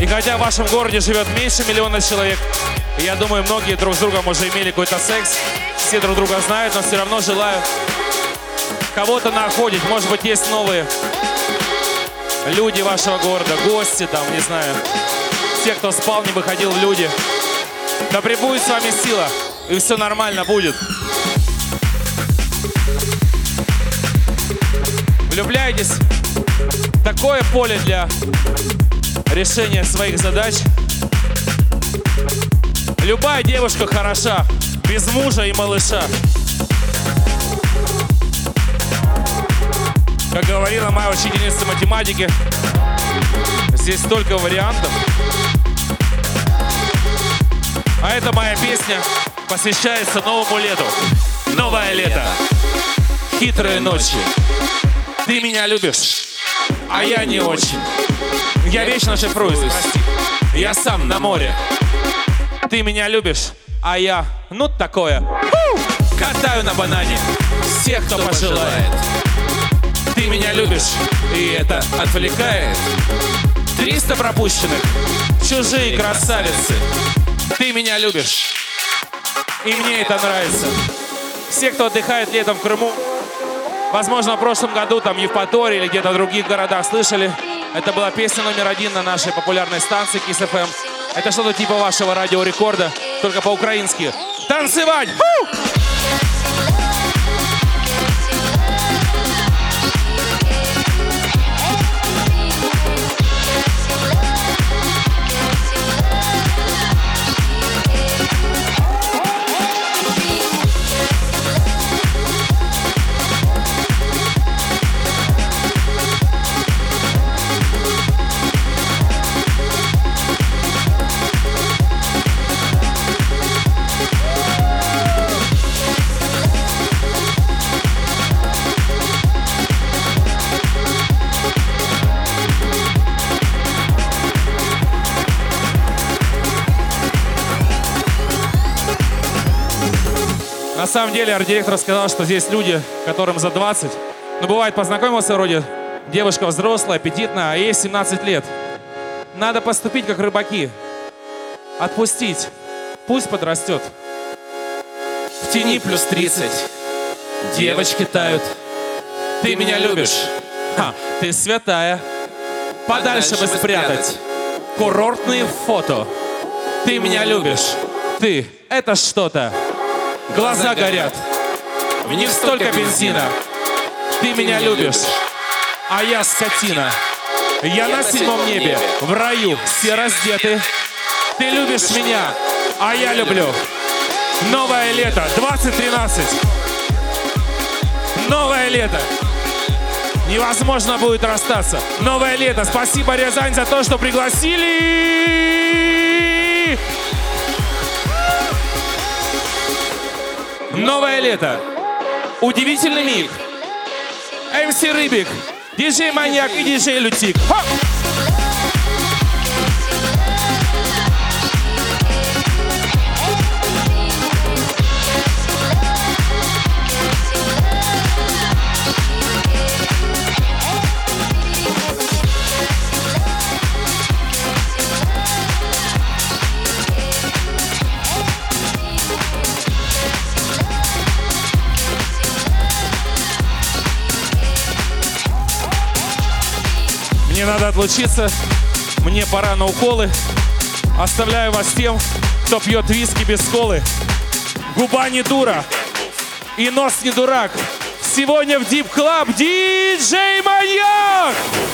И хотя в вашем городе живет меньше 1 миллиона человек, я думаю, многие друг с другом уже имели какой-то секс, все друг друга знают, но все равно желаю кого-то находить. Может быть, есть новые люди вашего города, гости там, не знаю, те, кто спал, не выходил в люди. Да пребудет с вами сила, и все нормально будет. Влюбляйтесь. Такое поле для решения своих задач. Любая девушка хороша, без мужа и малыша. Как говорила моя учительница математики, здесь столько вариантов. А эта моя песня посвящается новому лету. Новое лето. Хитрые ночи. Ты меня любишь, а я не очень. Я вечно шифруюсь, прости. Я сам на море. Ты меня любишь, а я, ну такое. Катаю на банане всех, кто пожелает. Ты меня любишь, и это отвлекает. 300 пропущенных, чужие красавицы. Ты меня любишь, и мне это нравится. Все, кто отдыхает летом в Крыму, возможно, в прошлом году там Евпатории или где-то в других городах слышали. Это была песня номер 1 на нашей популярной станции Kiss FM. Это что-то типа вашего радиорекорда, только по-украински. Танцевать! На самом деле арт-директор сказал, что здесь люди, которым за 20. Но бывает, познакомился вроде, девушка взрослая, аппетитная, а ей 17 лет. Надо поступить как рыбаки. Отпустить. Пусть подрастет. В тени плюс 30. Девочки тают. Ты меня любишь. Ты святая. Подальше бы спрятать. Курортные фото. Ты меня любишь. Ты — это что-то. Глаза горят, в них столько бензина. Ты меня любишь, а я скотина. Я на 7-м небе, в раю, все раздеты. Ты любишь меня, а я люблю. Новое лето, 2013. Новое лето. Невозможно будет расстаться. Новое лето. Спасибо, Рязань, за то, что пригласили. Новое лето. Удивительный миг. МС Рыбик, диджей Маньяк и диджей Лютик. Мне надо отлучиться, мне пора на уколы. Оставляю вас тем, кто пьет виски без колы. Губа не дура и нос не дурак. Сегодня в Deep Club диджей Маньяк!